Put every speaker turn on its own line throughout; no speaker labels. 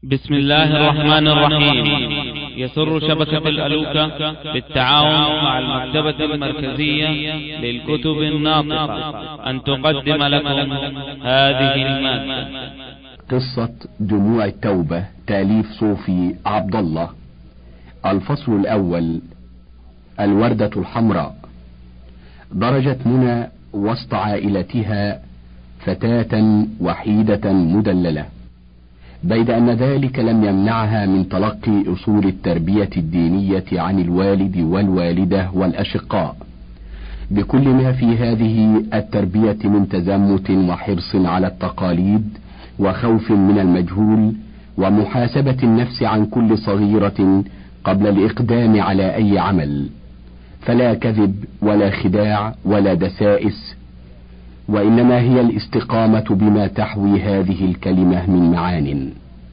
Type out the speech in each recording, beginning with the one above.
بسم الله الرحمن الرحيم. يسر شبكة الألوكة بالتعاون مع المكتبة المركزية للكتب الناطقة أن تقدم لكم هذه المادة.
قصة دموع التوبة، تأليف صوفي عبد الله. الفصل الأول. الوردة الحمراء. درجت منى وسط عائلتها فتاة وحيدة مدللة، بيد أن ذلك لم يمنعها من تلقي أصول التربية الدينية عن الوالد والوالدة والأشقاء، بكل ما في هذه التربية من تزمت وحرص على التقاليد وخوف من المجهول ومحاسبة النفس عن كل صغيرة قبل الإقدام على أي عمل، فلا كذب ولا خداع ولا دسائس، وإنما هي الاستقامة بما تحوي هذه الكلمة من معان.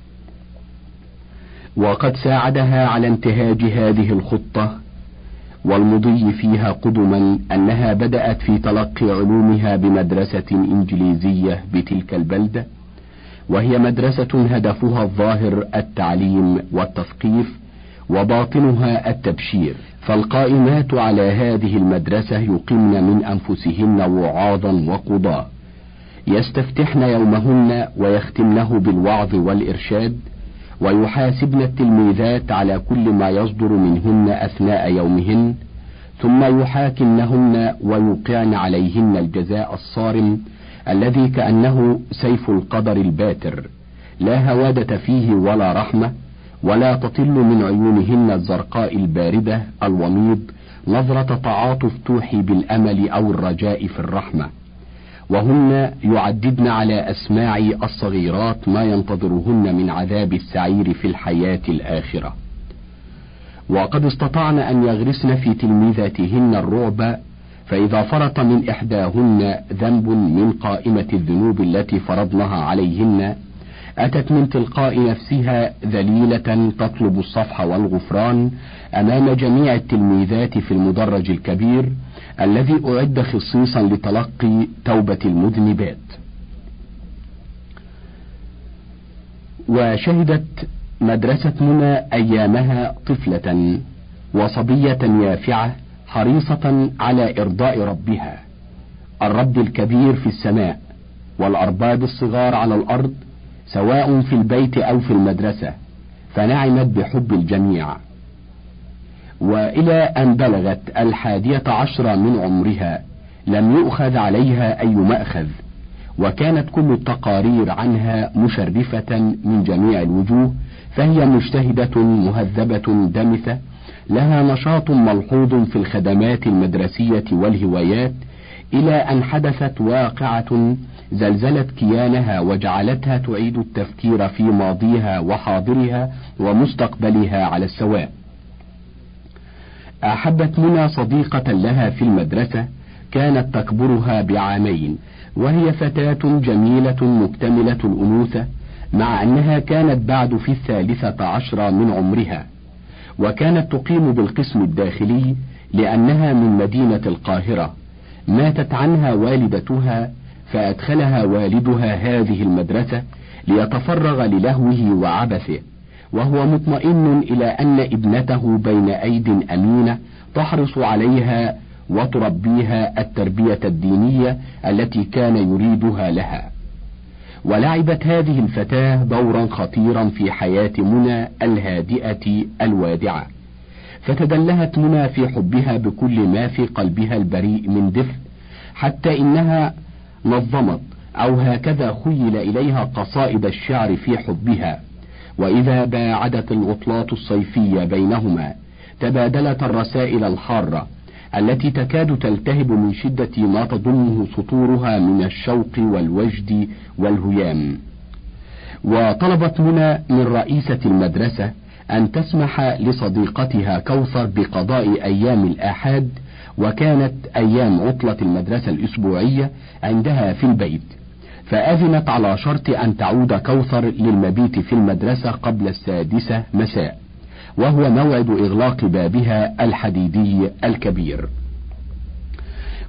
وقد ساعدها على انتهاج هذه الخطة والمضي فيها قدما أنها بدأت في تلقي علومها بمدرسة إنجليزية بتلك البلدة، وهي مدرسة هدفها الظاهر التعليم والتثقيف وباطنها التبشير، فالقائمات على هذه المدرسة يقمن من أنفسهن وعاظا وقضاء، يستفتحن يومهن ويختمنه بالوعظ والإرشاد، ويحاسبن التلميذات على كل ما يصدر منهن أثناء يومهن، ثم يحاكمنهن ويوقعن عليهن الجزاء الصارم الذي كأنه سيف القدر الباتر، لا هوادة فيه ولا رحمة، ولا تطل من عيونهن الزرقاء الباردة الوميض نظرة تعاطف توحي بالأمل أو الرجاء في الرحمة، وهن يعددن على أسماع الصغيرات ما ينتظرهن من عذاب السعير في الحياة الآخرة. وقد استطعن أن يغرسن في تلميذاتهن الرعب، فإذا فرط من إحداهن ذنب من قائمة الذنوب التي فرضناها عليهن أتت من تلقاء نفسها ذليلة تطلب الصفح والغفران أمام جميع التلميذات في المدرج الكبير الذي أعد خصيصا لتلقي توبة المذنبات. وشهدت مدرسة منى أيامها طفلة وصبية يافعة حريصة على إرضاء ربها، الرب الكبير في السماء والأرباب الصغار على الأرض، سواء في البيت أو في المدرسة، فنعمت بحب الجميع. وإلى أن بلغت 11 من عمرها لم يؤخذ عليها أي مأخذ، وكانت كل التقارير عنها مشرفة من جميع الوجوه، فهي مجتهدة مهذبة دمثة، لها نشاط ملحوظ في الخدمات المدرسية والهوايات، إلى أن حدثت واقعة زلزلت كيانها وجعلتها تعيد التفكير في ماضيها وحاضرها ومستقبلها على السواء. أحبت منى صديقة لها في المدرسة كانت تكبرها بعامين، وهي فتاة جميلة مكتملة الأنوثة، مع أنها كانت بعد في 13 من عمرها، وكانت تقيم بالقسم الداخلي لأنها من مدينة القاهرة. ماتت عنها والدتها فأدخلها والدها هذه المدرسة ليتفرغ للهوه وعبثه، وهو مطمئن إلى أن ابنته بين أيد أمينة تحرص عليها وتربيها التربية الدينية التي كان يريدها لها. ولعبت هذه الفتاة دورا خطيرا في حياة منى الهادئة الوادعة، فتدلهت منى في حبها بكل ما في قلبها البريء من دفء، حتى إنها نظمت أو هكذا خيل إليها قصائد الشعر في حبها، وإذا باعدت العطلات الصيفية بينهما تبادلت الرسائل الحارة التي تكاد تلتهب من شدة ما تضمه سطورها من الشوق والوجد والهيام. وطلبت منى من رئيسة المدرسة أن تسمح لصديقتها كوثر بقضاء أيام الآحاد، وكانت أيام عطلة المدرسة الأسبوعية عندها في البيت، فأذنت على شرط أن تعود كوثر للمبيت في المدرسة قبل 6 مساء، وهو موعد إغلاق بابها الحديدي الكبير.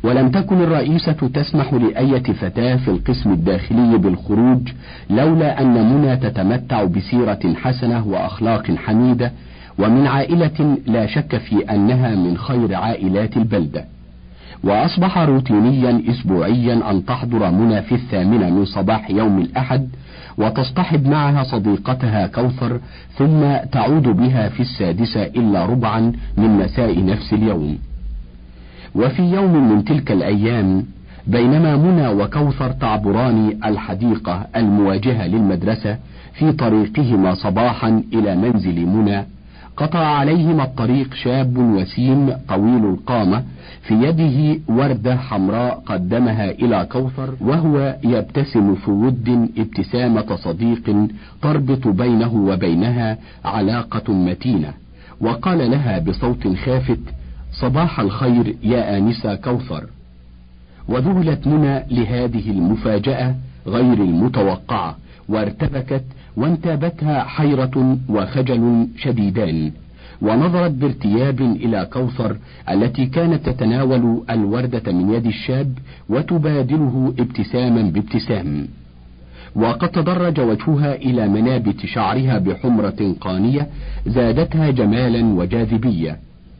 ولم تكن الرئيسة تسمح لأية فتاة في القسم الداخلي بالخروج لولا أن منى تتمتع بسيرة حسنة وأخلاق حميدة، ومن عائلة لا شك في أنها من خير عائلات البلدة. وأصبح روتينيا أسبوعيا أن تحضر منى في 8 من صباح يوم الأحد، وتصطحب معها صديقتها كوثر، ثم تعود بها في 6:45 من مساء نفس اليوم. وفي يوم من تلك الأيام، بينما منى وكوثر تعبران الحديقة المواجهة للمدرسة في طريقهما صباحا إلى منزل منى، قطع عليهما الطريق شاب وسيم طويل القامة، في يده وردة حمراء قدمها إلى كوثر، وهو يبتسم في ود ابتسامة صديق تربط بينه وبينها علاقة متينة، وقال لها بصوت خافت: صباح الخير يا آنسة كوثر. وذهلت منى لهذه المفاجأة غير المتوقعة، وارتبكت وانتابتها حيرة وخجل شديدان، ونظرت بارتياب إلى كوثر التي كانت تتناول الوردة من يد الشاب وتبادله ابتساما بابتسام، وقد تدرج وجهها إلى منابت شعرها بحمرة قانية زادتها جمالا وجاذبية،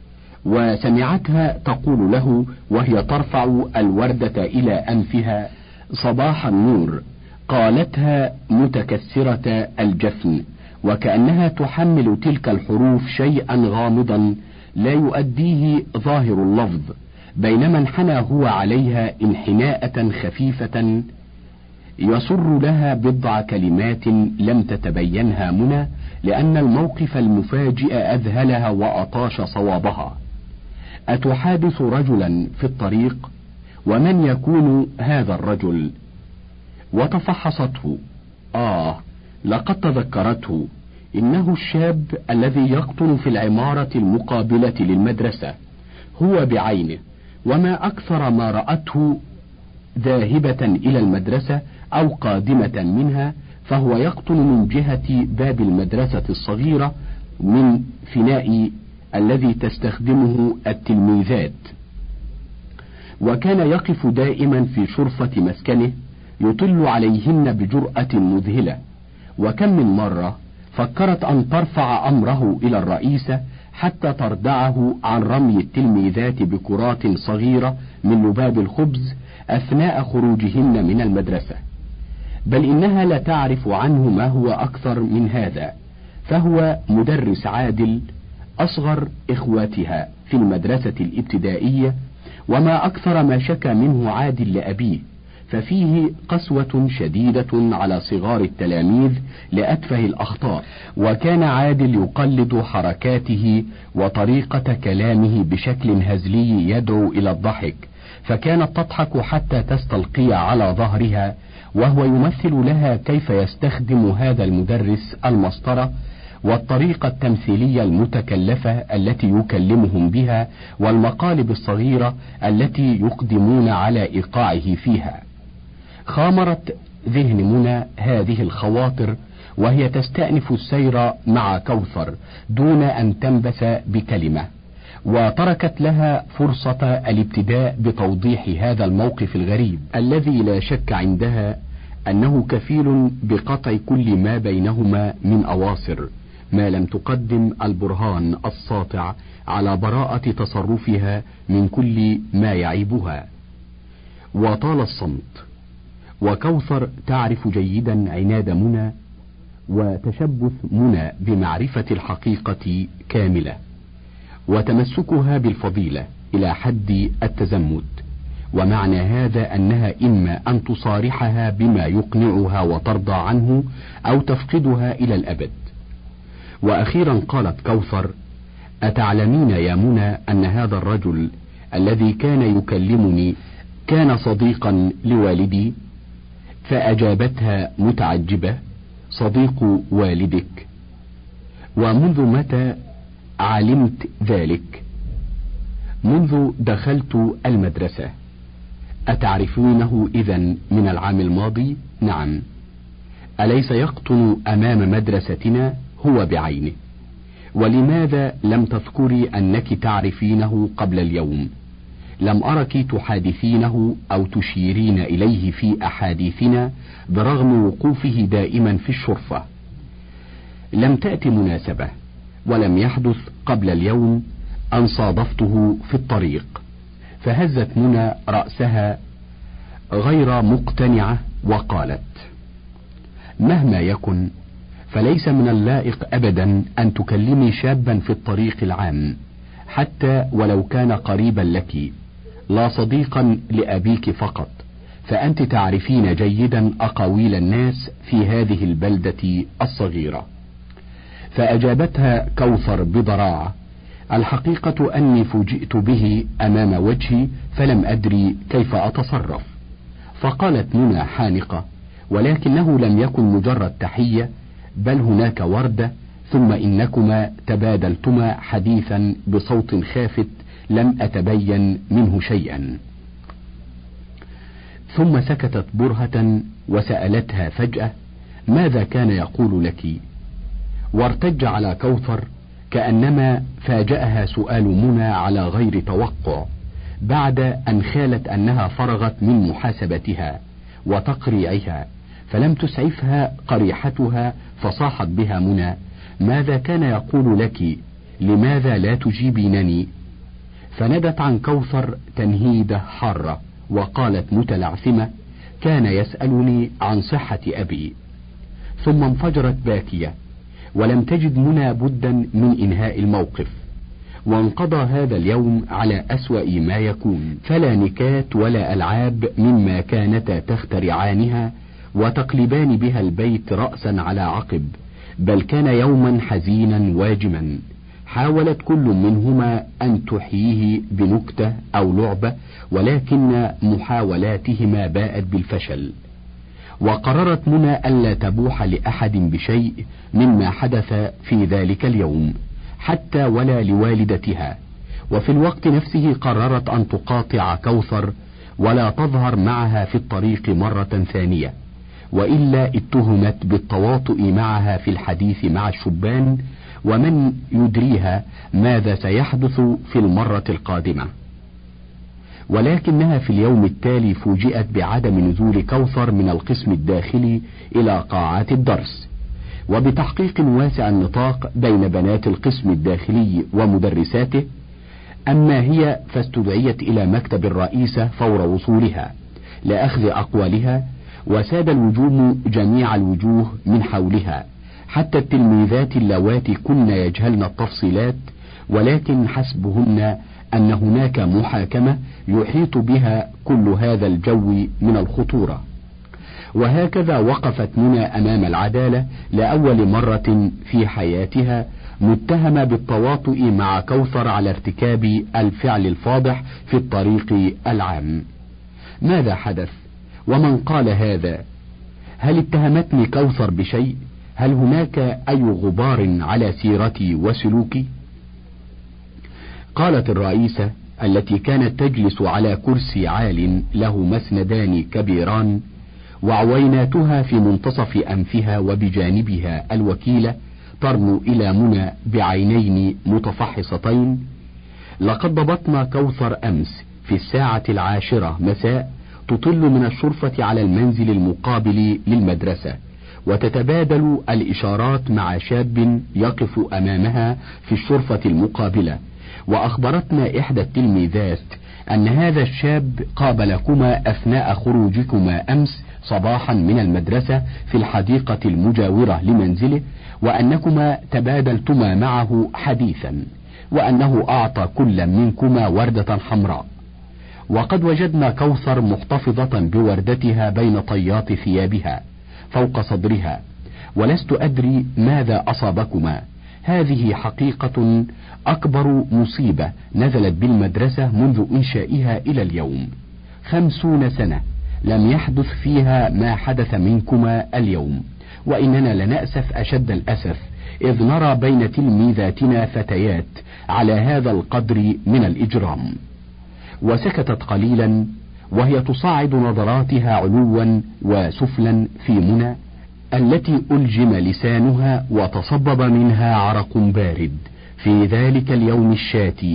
وسمعتها تقول له وهي ترفع الوردة إلى أنفها: صباح النور. قالتها متكسرة الجفن، وكأنها تحمل تلك الحروف شيئا غامضا لا يؤديه ظاهر اللفظ، بينما انحنى هو عليها انحناءة خفيفة يسر لها بضع كلمات لم تتبينها منى، لأن الموقف المفاجئ أذهلها وأطاش صوابها: أتحادث رجلا في الطريق؟ ومن يكون هذا الرجل؟ وتفحصته. لقد تذكرته، إنه الشاب الذي يقطن في العمارة المقابلة للمدرسة، هو بعينه، وما أكثر ما رأته ذاهبة إلى المدرسة أو قادمة منها، فهو يقطن من جهة باب المدرسة الصغيرة من فناء الذي تستخدمه التلميذات، وكان يقف دائما في شرفة مسكنه يطل عليهن بجرأة مذهلة. وكم من مرة فكرت أن ترفع أمره إلى الرئيسة حتى تردعه عن رمي التلميذات بكرات صغيرة من لباب الخبز أثناء خروجهن من المدرسة، بل إنها لا تعرف عنه ما هو أكثر من هذا، فهو مدرس عادل أصغر إخواتها في المدرسة الابتدائية، وما أكثر ما شكى منه عادل لأبيه، ففيه قسوة شديدة على صغار التلاميذ لأتفه الأخطاء، وكان عادل يقلد حركاته وطريقة كلامه بشكل هزلي يدعو إلى الضحك، فكانت تضحك حتى تستلقي على ظهرها، وهو يمثل لها كيف يستخدم هذا المدرس المسطرة والطريقة التمثيلية المتكلفة التي يكلمهم بها، والمقالب الصغيرة التي يقدمون على إيقاعه فيها. خامرت ذهن منى هذه الخواطر وهي تستأنف السير مع كوثر دون أن تنبس بكلمة، وتركت لها فرصة الابتداء بتوضيح هذا الموقف الغريب الذي لا شك عندها أنه كفيل بقطع كل ما بينهما من أواصر، ما لم تقدم البرهان الساطع على براءة تصرفها من كل ما يعيبها. وطال الصمت، وكوثر تعرف جيدا عناد منى وتشبث منى بمعرفة الحقيقة كاملة، وتمسكها بالفضيلة إلى حد التزمت، ومعنى هذا أنها إما أن تصارحها بما يقنعها وترضى عنه، أو تفقدها إلى الأبد. وأخيرا قالت كوثر: أتعلمين يا منى أن هذا الرجل الذي كان يكلمني كان صديقا لوالدي؟ فأجابتها متعجبة: صديق والدك؟ ومنذ متى علمت ذلك؟ منذ دخلت المدرسة. أتعرفونه إذن من العام الماضي؟ نعم. أليس يقطن أمام مدرستنا؟ هو بعينه. ولماذا لم تذكري أنك تعرفينه قبل اليوم؟ لم أرك تحادثينه أو تشيرين إليه في أحاديثنا برغم وقوفه دائما في الشرفة. لم تأت مناسبة، ولم يحدث قبل اليوم أن صادفته في الطريق. فهزت منى رأسها غير مقتنعة وقالت: مهما يكن فليس من اللائق أبدا أن تكلمي شابا في الطريق العام، حتى ولو كان قريبا لك، لا صديقا لأبيك فقط، فأنت تعرفين جيدا أقاويل الناس في هذه البلدة الصغيرة. فأجابتها كوثر بضراعة: الحقيقة أني فوجئت به أمام وجهي فلم أدري كيف أتصرف. فقالت منى حانقة: ولكنه لم يكن مجرد تحية، بل هناك وردة، ثم إنكما تبادلتما حديثا بصوت خافت لم أتبين منه شيئا. ثم سكتت برهة وسألتها فجأة: ماذا كان يقول لك؟ وارتج على كوثر كأنما فاجأها سؤال منى على غير توقع، بعد أن خالت أنها فرغت من محاسبتها وتقريعها، فلم تسعفها قريحتها، فصاحت بها منى: ماذا كان يقول لك؟ لماذا لا تجيبينني؟ فندت عن كوثر تنهيدة حارة وقالت متلعثمة: كان يسألني عن صحة أبي. ثم انفجرت باكية، ولم تجد منى بدا من إنهاء الموقف. وانقضى هذا اليوم على أسوأ ما يكون، فلا نكات ولا ألعاب مما كانتا تخترعانها وتقلبان بها البيت رأسا على عقب، بل كان يوما حزينا واجما. حاولت كل منهما أن تحييه بنكتة أو لعبة، ولكن محاولاتهما باءت بالفشل. وقررت منى ألا تبوح لأحد بشيء مما حدث في ذلك اليوم، حتى ولا لوالدتها. وفي الوقت نفسه قررت أن تقاطع كوثر ولا تظهر معها في الطريق مرة ثانية، وإلا اتهمت بالتواطؤ معها في الحديث مع الشبان، ومن يدريها ماذا سيحدث في المرة القادمة. ولكنها في اليوم التالي فوجئت بعدم نزول كوثر من القسم الداخلي إلى قاعات الدرس، وبتحقيق واسع النطاق بين بنات القسم الداخلي ومدرساته. أما هي فاستدعيت إلى مكتب الرئيسة فور وصولها لأخذ أقوالها، وساد الوجوم جميع الوجوه من حولها، حتى التلميذات اللواتي كن يجهلن التفصيلات، ولكن حسبهن أن هناك محاكمة يحيط بها كل هذا الجو من الخطورة. وهكذا وقفت منى أمام العدالة لأول مرة في حياتها، متهمة بالتواطؤ مع كوثر على ارتكاب الفعل الفاضح في الطريق العام. ماذا حدث؟ ومن قال هذا؟ هل اتهمتني كوثر بشيء؟ هل هناك أي غبار على سيرتي وسلوكي؟ قالت الرئيسة التي كانت تجلس على كرسي عال له مسندان كبيران، وعويناتها في منتصف أنفها وبجانبها الوكيلة ترنو إلى منى بعينين متفحصتين: لقد ضبطنا كوثر أمس في 10 مساء تطل من الشرفة على المنزل المقابل للمدرسة، وتتبادل الإشارات مع شاب يقف أمامها في الشرفة المقابلة. وأخبرتنا إحدى التلميذات أن هذا الشاب قابلكما أثناء خروجكما أمس صباحا من المدرسة في الحديقة المجاورة لمنزله، وأنكما تبادلتما معه حديثا، وأنه أعطى كل منكما وردة حمراء. وقد وجدنا كوثر محتفظة بوردتها بين طيات ثيابها فوق صدرها، ولست أدري ماذا أصابكما. هذه حقيقة أكبر مصيبة نزلت بالمدرسة منذ إنشائها إلى اليوم. 50 سنة لم يحدث فيها ما حدث منكما اليوم، وإننا لنأسف أشد الأسف إذ نرى بين تلميذاتنا فتيات على هذا القدر من الإجرام. وسكتت قليلا وهي تصاعد نظراتها علوا وسفلا في منى التي ألجم لسانها وتصبب منها عرق بارد في ذلك اليوم الشاتي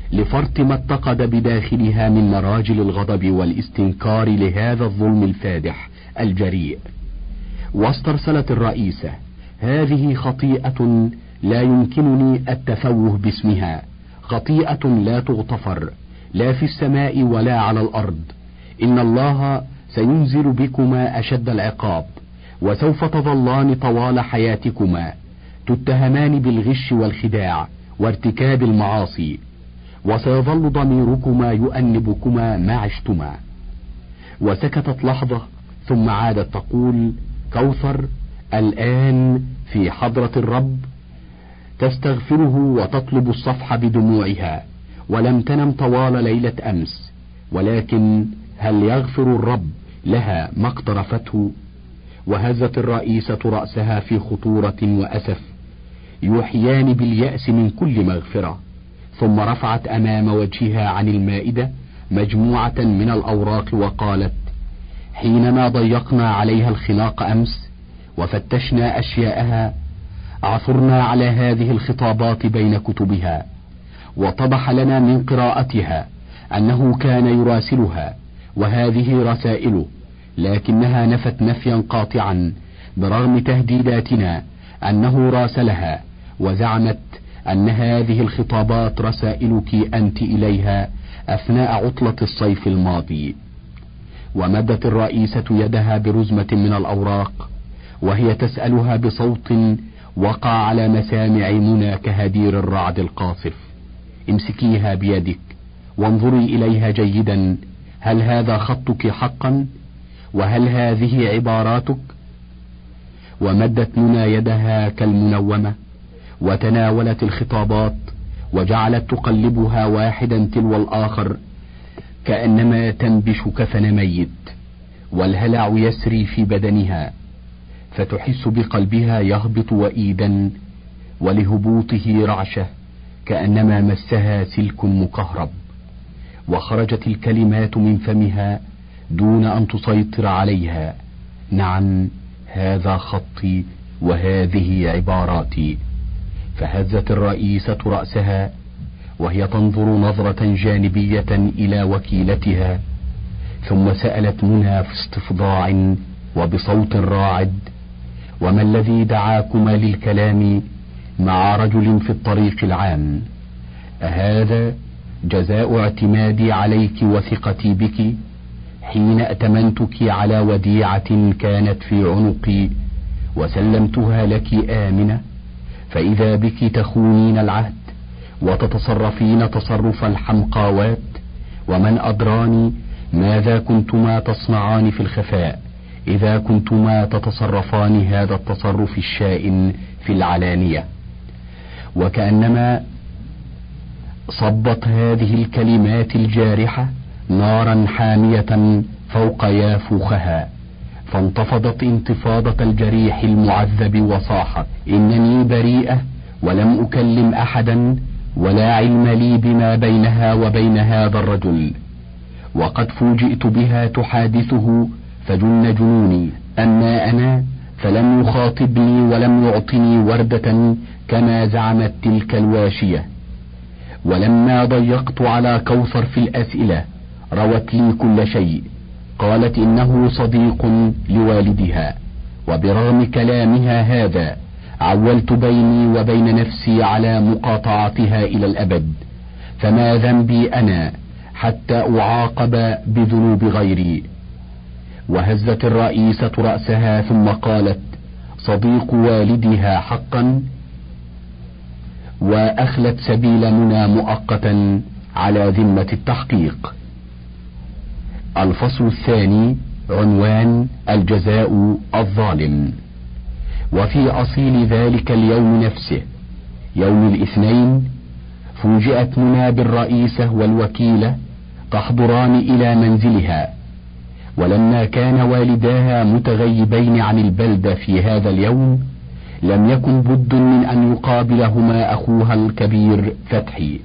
لفرط ما اتقد بداخلها من مراجل الغضب والاستنكار لهذا الظلم الفادح الجريء. واسترسلت الرئيسة: هذه خطيئة لا يمكنني التفوه باسمها، خطيئة لا تغتفر، لا في السماء ولا على الأرض. إن الله سينزل بكما أشد العقاب، وسوف تظلان طوال حياتكما تتهمان بالغش والخداع وارتكاب المعاصي، وسيظل ضميركما يؤنبكما ما عشتما. وسكتت لحظة ثم عادت تقول: كوثر الآن في حضرة الرب تستغفره وتطلب الصفح بدموعها، ولم تنم طوال ليلة أمس، ولكن هل يغفر الرب لها ما اقترفته؟ وهزت الرئيسة رأسها في خطورة وأسف يوحيان باليأس من كل مغفرة، ثم رفعت أمام وجهها عن المائدة مجموعة من الأوراق وقالت: حينما ضيقنا عليها الخناق أمس وفتشنا أشياءها، عثرنا على هذه الخطابات بين كتبها، واتضح لنا من قراءتها أنه كان يراسلها وهذه رسائله، لكنها نفت نفيا قاطعا برغم تهديداتنا أنه راسلها، وزعمت أن هذه الخطابات رسائلك أنت إليها أثناء عطلة الصيف الماضي. ومدت الرئيسة يدها برزمة من الأوراق وهي تسألها بصوت وقع على مسامع منى كهدير الرعد القاصف: امسكيها بيدك وانظري إليها جيدا، هل هذا خطك حقا؟ وهل هذه عباراتك؟ ومدت منى يدها كالمنومة وتناولت الخطابات وجعلت تقلبها واحدا تلو الآخر كأنما تنبش كفن ميت، والهلع يسري في بدنها، فتحس بقلبها يهبط وإيدا، ولهبوطه رعشة كأنما مسها سلك مكهرب. وخرجت الكلمات من فمها دون أن تسيطر عليها: نعم، هذا خطي وهذه عباراتي. فهزت الرئيسة رأسها وهي تنظر نظرة جانبية إلى وكيلتها، ثم سألت منى في استفضاع وبصوت راعد: وما الذي دعاكما للكلام مع رجل في الطريق العام؟ أهذا جزاء اعتمادي عليك وثقتي بك حين ائتمنتك على وديعة كانت في عنقي وسلمتها لك آمنة، فإذا بك تخونين العهد وتتصرفين تصرف الحمقاوات؟ ومن أدراني ماذا كنتما تصنعان في الخفاء إذا كنتما تتصرفان هذا التصرف الشائن في العلانية؟ وكأنما صبت هذه الكلمات الجارحة نارا حامية فوق يافوخها، فانتفضت انتفاضة الجريح المعذب وصاحت: إنني بريئة ولم أكلم أحدا، ولا علم لي بما بينها وبين هذا الرجل، وقد فوجئت بها تحادثه فجن جنوني. أما أنا فلم يخاطبني ولم يعطني وردة كما زعمت تلك الواشية. ولما ضيقت على كوثر في الأسئلة روت لي كل شيء، قالت إنه صديق لوالدها، وبرغم كلامها هذا عولت بيني وبين نفسي على مقاطعتها إلى الأبد، فما ذنبي أنا حتى أعاقب بذنوب غيري؟ وهزت الرئيسة رأسها ثم قالت: صديق والدها حقا؟ وأخلت سبيل منى مؤقتا على ذمة التحقيق. الفصل الثاني، عنوان: الجزاء الظالم. وفي أصيل ذلك اليوم نفسه، يوم الاثنين، فوجئت منى بالرئيسة والوكيلة تحضران إلى منزلها، ولما كان والداها متغيبين عن البلدة في هذا اليوم لم يكن بد من أن يقابلهما أخوها الكبير فتحي.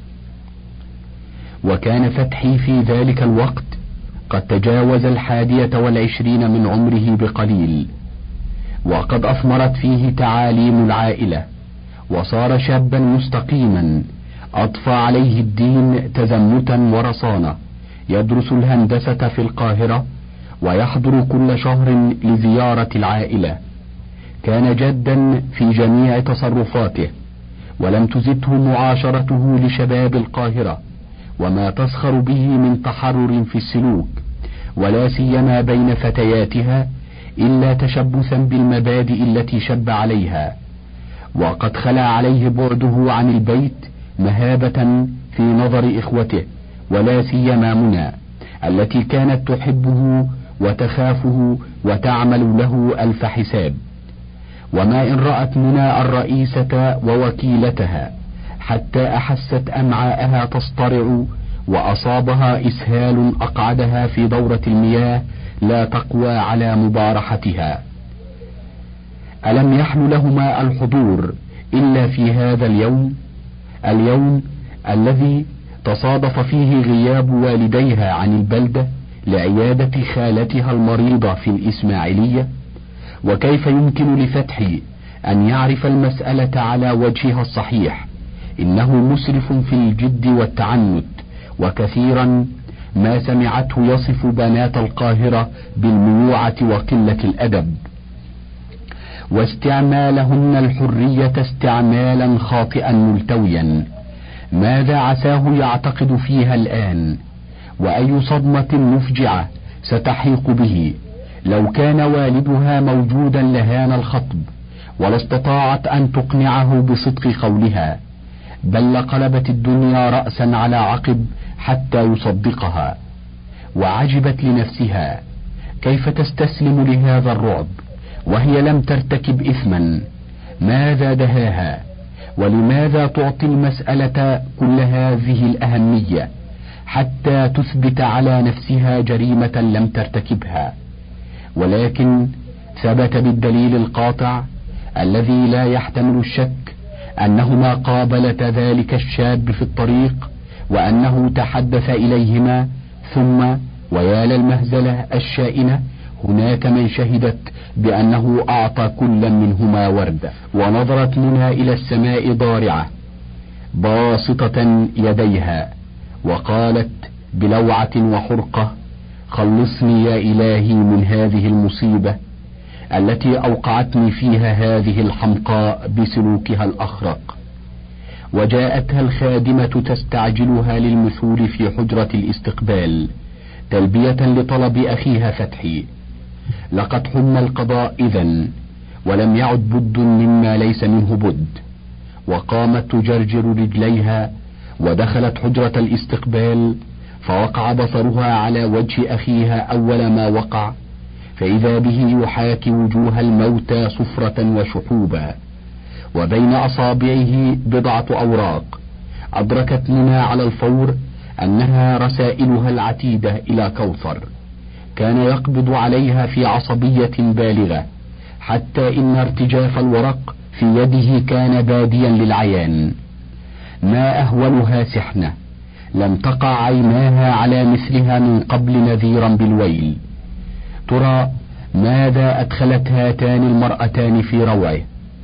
وكان فتحي في ذلك الوقت قد تجاوز 21 من عمره بقليل، وقد أثمرت فيه تعاليم العائلة، وصار شابا مستقيما أضفى عليه الدين تزمتا ورصانة، يدرس الهندسة في القاهرة ويحضر كل شهر لزيارة العائلة. كان جادا في جميع تصرفاته، ولم تزده معاشرته لشباب القاهرة وما تسخر به من تحرر في السلوك، ولا سيما بين فتياتها، إلا تشبثا بالمبادئ التي شب عليها. وقد خلى عليه بعده عن البيت مهابة في نظر إخوته، ولا سيما منى التي كانت تحبه وتخافه وتعمل له ألف حساب. وما إن رأت منى الرئيسة ووكيلتها حتى أحست أمعاءها تصطرع وأصابها إسهال أقعدها في دورة المياه لا تقوى على مبارحتها. ألم يحل لهما الحضور إلا في هذا اليوم الذي تصادف فيه غياب والديها عن البلدة لعيادة خالتها المريضة في الإسماعيلية؟ وكيف يمكن لفتحي أن يعرف المسألة على وجهها الصحيح؟ إنه مسرف في الجد والتعنت، وكثيرا ما سمعته يصف بنات القاهرة بالميوعة وقلة الأدب، واستعمالهن الحرية استعمالا خاطئا ملتويا. ماذا عساه يعتقد فيها الآن؟ وأي صدمة مفجعة ستحيق به؟ لو كان والدها موجودا لهان الخطب، ولا استطاعت أن تقنعه بصدق قولها، بل لقلبت الدنيا رأسا على عقب حتى يصدقها. وعجبت لنفسها كيف تستسلم لهذا الرعب وهي لم ترتكب إثما. ماذا دهاها؟ ولماذا تعطي المسألة كل هذه الأهمية حتى تثبت على نفسها جريمة لم ترتكبها؟ ولكن ثبت بالدليل القاطع الذي لا يحتمل الشك أنهما قابلتا ذلك الشاب في الطريق، وأنه تحدث إليهما، ثم ويا للمهزلة الشائنة، هناك من شهدت بأنه أعطى كل منهما وردة. ونظرت منها إلى السماء ضارعة باسطة يديها، وقالت بلوعة وحرقة: خلصني يا إلهي من هذه المصيبة التي أوقعتني فيها هذه الحمقاء بسلوكها الأخرق. وجاءتها الخادمة تستعجلها للمثول في حجرة الاستقبال تلبية لطلب أخيها فتحي. لقد حم القضاء إذن، ولم يعد بد مما ليس منه بد. وقامت تجرجر رجليها ودخلت حجرة الاستقبال، فوقع بصرها على وجه أخيها أول ما وقع، فإذا به يحاكي وجوه الموتى صفرة وشحوبا، وبين أصابعه بضعة أوراق. أدركت منى على الفور أنها رسائلها العتيدة إلى كوثر. كان يقبض عليها في عصبية بالغة، حتى إن ارتجاف الورق في يده كان باديا للعيان. ما أهولها سحنة، لم تقع عيناها على مثلها من قبل نذيرا بالويل. ترى ماذا أدخلت هاتان المرأتان في روعه،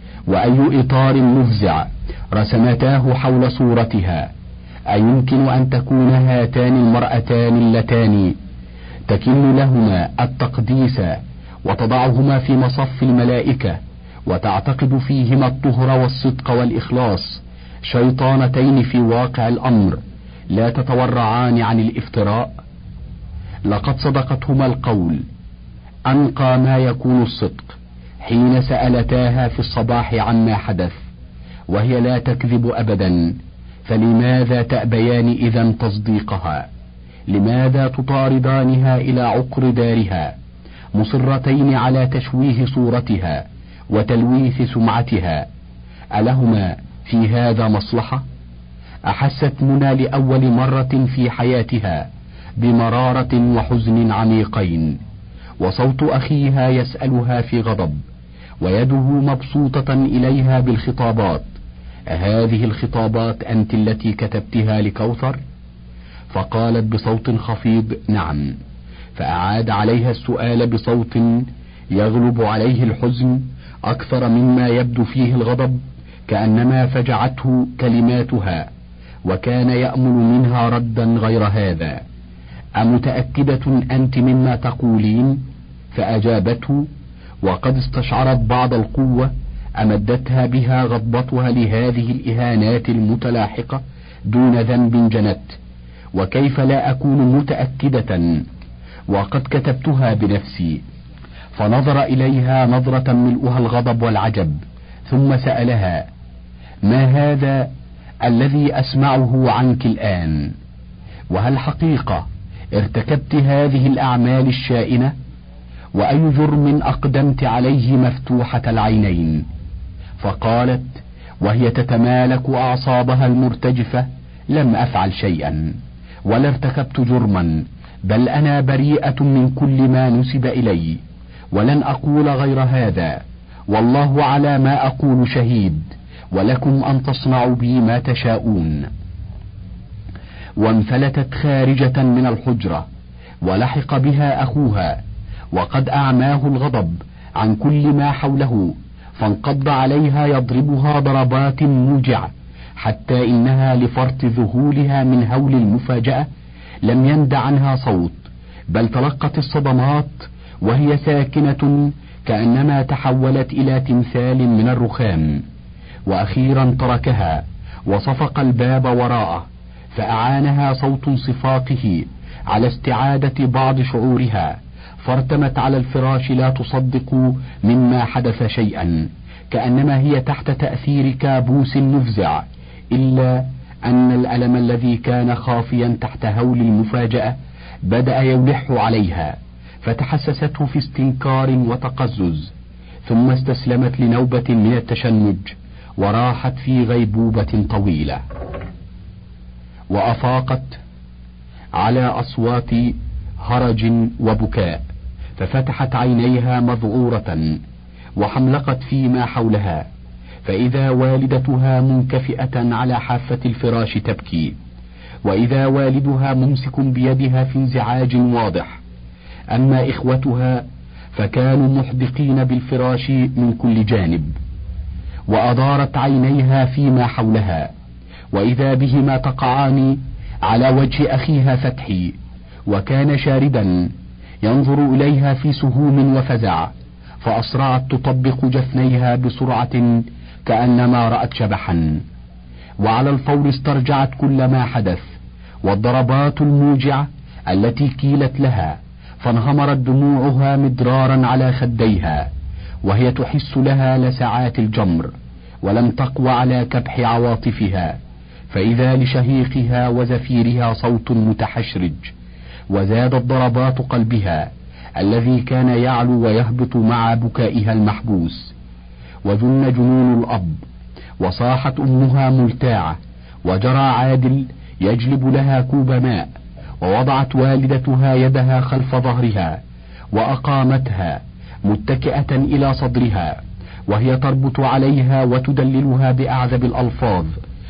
وأي إطار مفزع رسمتاه حول صورتها؟ أيمكن أن تكون هاتان المرأتان اللتان تكن لهما التقديس وتضعهما في مصف الملائكة وتعتقد فيهما الطهر والصدق والإخلاص شيطانتين في واقع الأمر لا تتورعان عن الافتراء؟ لقد صدقتهما القول، أنقى ما يكون الصدق، حين سألتاها في الصباح عما حدث، وهي لا تكذب أبدا. فلماذا تأبيان إذن تصديقها؟ لماذا تطاردانها إلى عقر دارها، مصرتين على تشويه صورتها وتلويث سمعتها؟ ألهما في هذا مصلحة؟ أحست منى لأول مرة في حياتها بمرارة وحزن عميقين، وصوت أخيها يسألها في غضب، ويده مبسوطة إليها بالخطابات: أهذه الخطابات أنت التي كتبتها لكوثر؟ فقالت بصوت خفيض: نعم. فأعاد عليها السؤال بصوت يغلب عليه الحزن أكثر مما يبدو فيه الغضب، كأنما فجعته كلماتها وكان يأمل منها ردا غير هذا: أمتأكدة أنت مما تقولين؟ فأجابته: وقد استشعرت بعض القوة أمدتها بها غضبتها لهذه الإهانات المتلاحقة دون ذنب جنت، وكيف لا أكون متأكدة وقد كتبتها بنفسي؟ فنظر إليها نظرة ملؤها الغضب والعجب، ثم سألها: ما هذا الذي أسمعه عنك الآن؟ وهل حقيقة ارتكبت هذه الأعمال الشائنة؟ وأي جرم أقدمت عليه مفتوحة العينين؟ فقالت وهي تتمالك أعصابها المرتجفة: لم أفعل شيئا ولا ارتكبت جرما، بل أنا بريئة من كل ما نسب إلي، ولن أقول غير هذا، والله على ما أقول شهيد، ولكم أن تصنعوا بي ما تشاءون. وانفلتت خارجة من الحجرة، ولحق بها أخوها وقد أعماه الغضب عن كل ما حوله، فانقض عليها يضربها ضربات موجعة، حتى إنها لفرط ذهولها من هول المفاجأة لم يند عنها صوت، بل تلقت الصدمات وهي ساكنة كأنما تحولت إلى تمثال من الرخام. وأخيرا تركها وصفق الباب وراءه، فأعانها صوت صفاقه على استعادة بعض شعورها، فارتمت على الفراش لا تصدق مما حدث شيئا، كأنما هي تحت تأثير كابوس مفزع، إلا أن الألم الذي كان خافيا تحت هول المفاجأة بدأ يلح عليها، فتحسسته في استنكار وتقزز، ثم استسلمت لنوبة من التشنج وراحت في غيبوبة طويلة. وأفاقت على أصوات هرج وبكاء، ففتحت عينيها مذعورة وحملقت فيما حولها، فإذا والدتها منكفئة على حافة الفراش تبكي، وإذا والدها ممسك بيدها في انزعاج واضح. أما إخوتها فكانوا محدقين بالفراش من كل جانب، وأدارت عينيها فيما حولها، وإذا بهما تقعان على وجه أخيها فتحي، وكان شاردا ينظر إليها في سهوم وفزع، فأسرعت تطبق جفنيها بسرعة كأنما رأت شبحا، وعلى الفور استرجعت كل ما حدث والضربات الموجعة التي كيلت لها، فانهمرت دموعها مدرارا على خديها، وهي تحس لها لسعات الجمر، ولم تقوى على كبح عواطفها، فإذا لشهيقها وزفيرها صوت متحشرج، وزادت ضربات قلبها الذي كان يعلو ويهبط مع بكائها المحبوس، وذن جنون الأب، وصاحت أمها ملتاعة، وجرى عادل يجلب لها كوب ماء، ووضعت والدتها يدها خلف ظهرها وأقامتها متكئة إلى صدرها، وهي تربط عليها وتدللها بأعذب الألفاظ،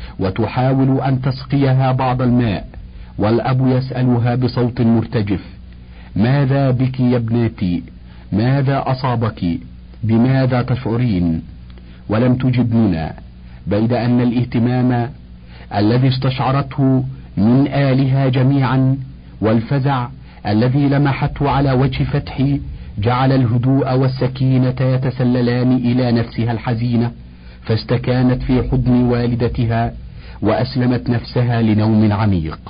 وتحاول أن تسقيها بعض الماء، والأب يسألها بصوت مرتجف: ماذا بك يا ابنتي؟ ماذا أصابك؟ بماذا تشعرين؟ ولم تجب منى، بيد أن الاهتمام الذي استشعرته من آلها جميعا والفزع الذي لمحته على وجه فتحي جعل الهدوء والسكينة يتسللان إلى نفسها الحزينة، فاستكانت في حضن والدتها وأسلمت نفسها لنوم عميق.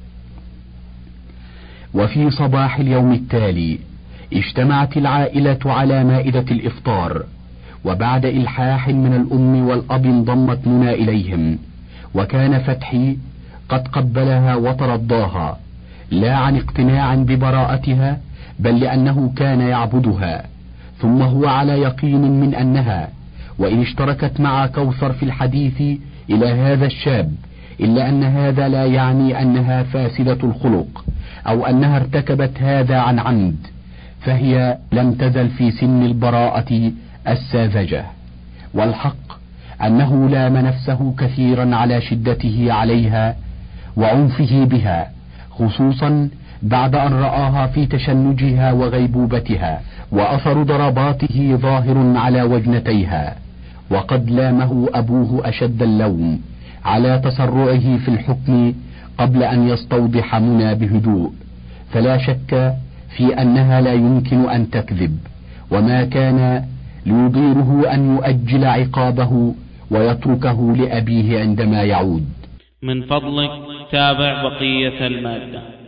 وفي صباح اليوم التالي اجتمعت العائلة على مائدة الإفطار، وبعد إلحاح من الأم والأب انضمت منى إليهم، وكان فتحي قد قبلها وترضاها، لا عن اقتناع ببراءتها، بل لأنه كان يعبدها، ثم هو على يقين من أنها وإن اشتركت مع كوثر في الحديث إلى هذا الشاب، إلا أن هذا لا يعني أنها فاسدة الخلق أو أنها ارتكبت هذا عن عمد، فهي لم تزل في سن البراءة الساذجة. والحق أنه لام نفسه كثيرا على شدته عليها وعنفه بها، خصوصا بعد أن رآها في تشنجها وغيبوبتها، وأثر ضرباته ظاهر على وجنتيها، وقد لامه أبوه أشد اللوم على تسرعه في الحكم قبل أن يستوضح منى بهدوء، فلا شك في أنها لا يمكن أن تكذب، وما كان ليضيره أن يؤجل عقابه ويتركه لأبيه عندما يعود.
من فضلك تابع بقية المادة.